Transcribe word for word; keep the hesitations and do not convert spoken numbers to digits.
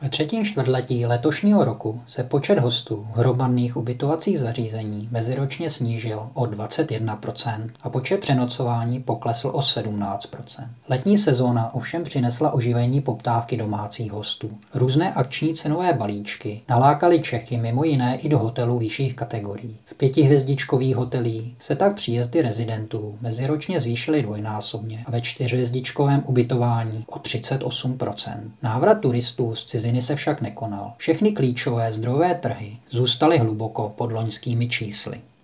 Ve třetím čtvrtletí letošního roku se počet hostů hromadných ubytovacích zařízení meziročně snížil o dvacet jedna procent a počet přenocování poklesl o sedmnáct procent. Letní sezóna ovšem přinesla oživení poptávky domácích hostů. Různé akční cenové balíčky nalákaly Čechy mimo jiné i do hotelů vyšších kategorií. V pětihvězdičkových hotelích se tak příjezdy rezidentů meziročně zvýšily dvojnásobně a ve čtyřhvězdičkovém ubytování o třicet osm procent. Návrat turistů z ciziny se však nekonal. Všechny klíčové zdrojové trhy zůstaly hluboko pod loňskými čísly.